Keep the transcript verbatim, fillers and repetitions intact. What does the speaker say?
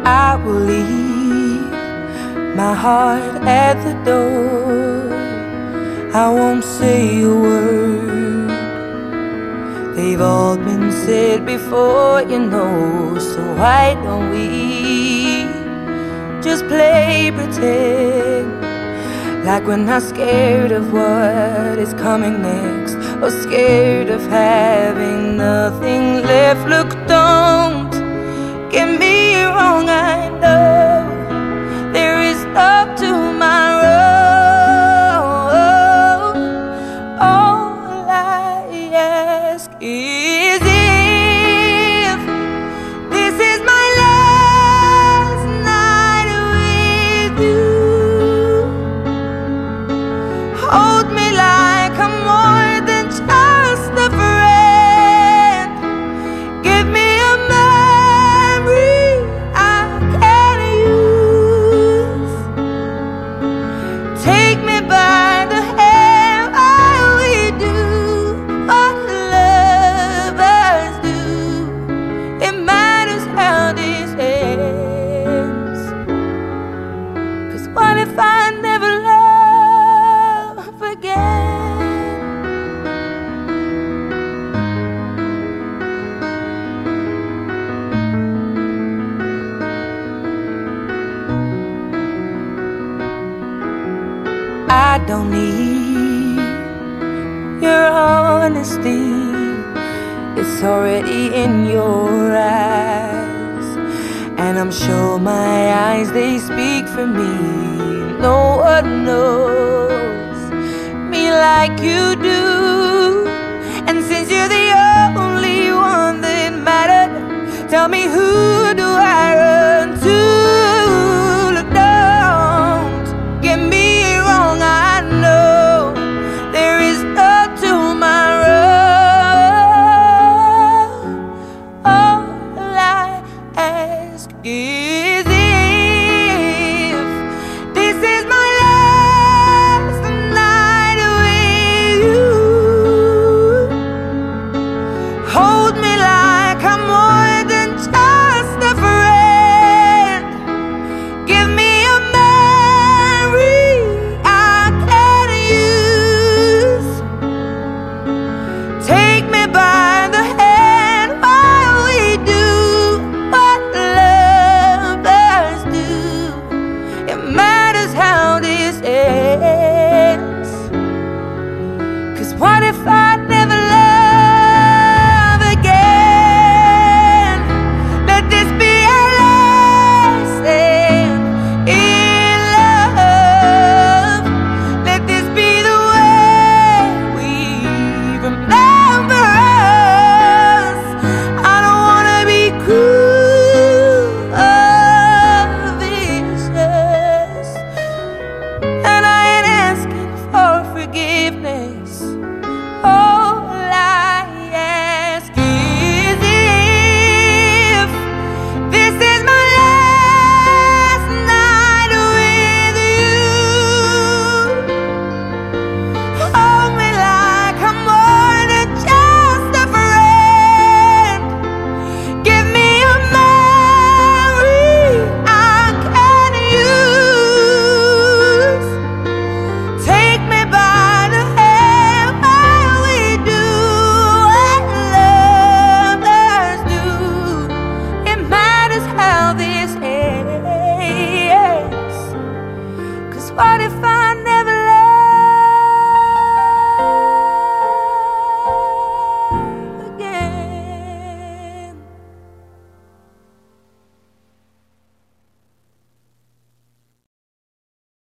I will leave my heart at the door. I won't say a word. They've all been said before, you know. So why don't we just play pretend, like we're not scared of what is coming next, or scared of having nothing left. Look, don't get me wrong, I know there is no tomorrow. All I ask is if this is my last night with you, hold me like I'm more than just a friend. Give me a memory I can use. Take me by the hand while we do what lovers do. It matters how this ends, 'cause what if I never love again? I don't need your honesty, it's already in your eyes, and I'm sure my eyes, they speak for me. No one knows me like you do, and since you're the only one that mattered, tell me who